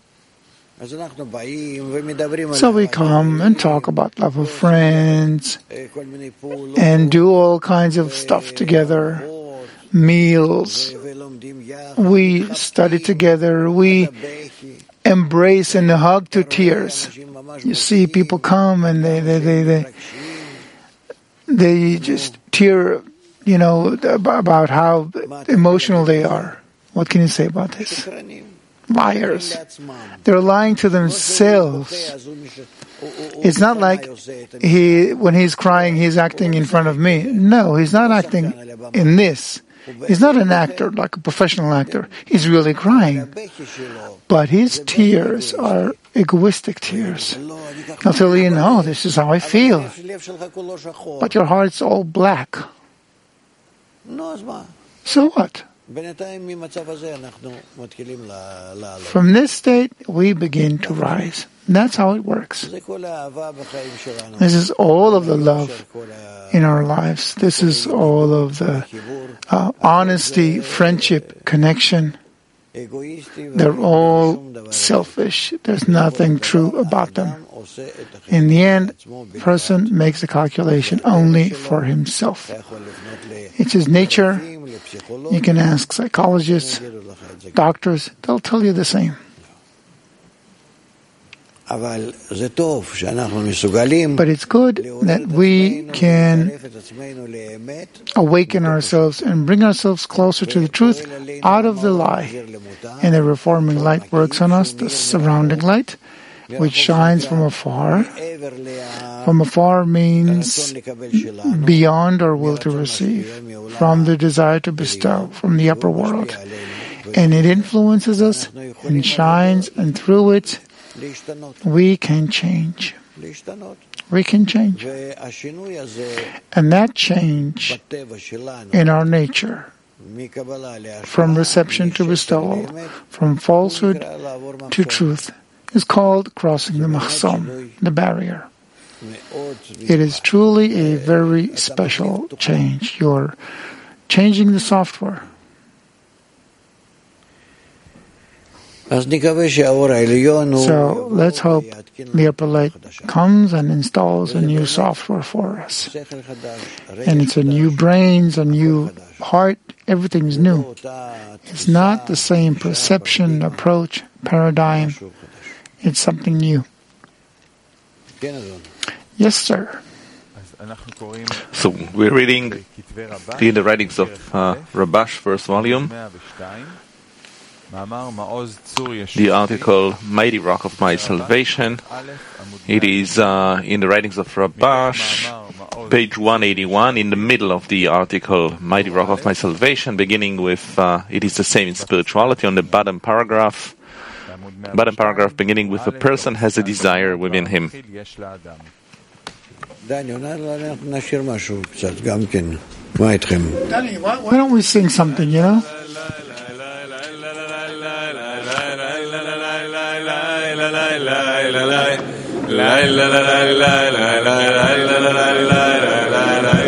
So we come and talk about love of friends and do all kinds of stuff together, meals. We study together. We embrace and hug to tears. You see people come and they they they they, they just tear, you know, about how emotional they are. What can you say about this? Liars. They're lying to themselves. It's not like he, when he's crying, he's acting in front of me. No, he's not acting in this. He's not an actor, like a professional actor. He's really crying. But his tears are egoistic tears. He'll tell you, no, this is how I feel. But your heart's all black. So what? From this state, we begin to rise. That's how it works. This is all of the love in our lives. This is all of the uh, honesty, friendship, connection. They're all selfish. There's nothing true about them. In the end, a person makes a calculation only for himself. It's his nature. You can ask psychologists, doctors, they'll tell you the same. But it's good that we can awaken ourselves and bring ourselves closer to the truth out of the lie. And the reforming light works on us, the surrounding light, which shines from afar. From afar means beyond our will to receive, from the desire to bestow, from the upper world. And it influences us and shines, and through it, we can change. We can change. And that change in our nature, from reception to bestowal, from falsehood to truth, is called crossing the machzom, the barrier. It is truly a very special change. You're changing the software. So let's hope the upper light comes and installs a new software for us. And it's a new brains, a new heart, everything's new. It's not the same perception, approach, paradigm. It's something new. Yes, sir.
So we're reading in the writings of uh, Rabash, first volume, the article Mighty Rock of My Salvation. It is uh, in the writings of Rabash, page one eighty-one, in the middle of the article Mighty Rock of My Salvation, beginning with uh, it is the same in spirituality, on the bottom paragraph. Bottom paragraph beginning with a person has a desire within him.
Danny, why don't we sing something, you know? La la la la la la la la la la la la la la